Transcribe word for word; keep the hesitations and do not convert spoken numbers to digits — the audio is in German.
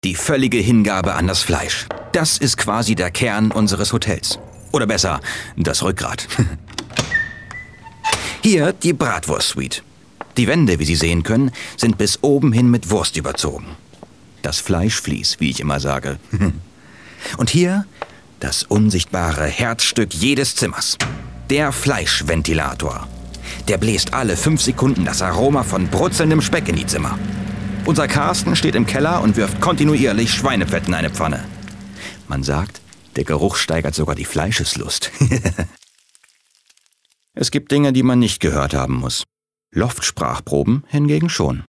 Die völlige Hingabe an das Fleisch. Das ist quasi der Kern unseres Hotels. Oder besser, das Rückgrat. Hier die Bratwurst-Suite. Die Wände, wie Sie sehen können, sind bis oben hin mit Wurst überzogen. Das Fleischvlies, wie ich immer sage. Und hier das unsichtbare Herzstück jedes Zimmers. Der Fleischventilator. Der bläst alle fünf Sekunden das Aroma von brutzelndem Speck in die Zimmer. Unser Carsten steht im Keller und wirft kontinuierlich Schweinefett in eine Pfanne. Man sagt, der Geruch steigert sogar die Fleischeslust. Es gibt Dinge, die man nicht gehört haben muss. Loftsprachproben hingegen schon.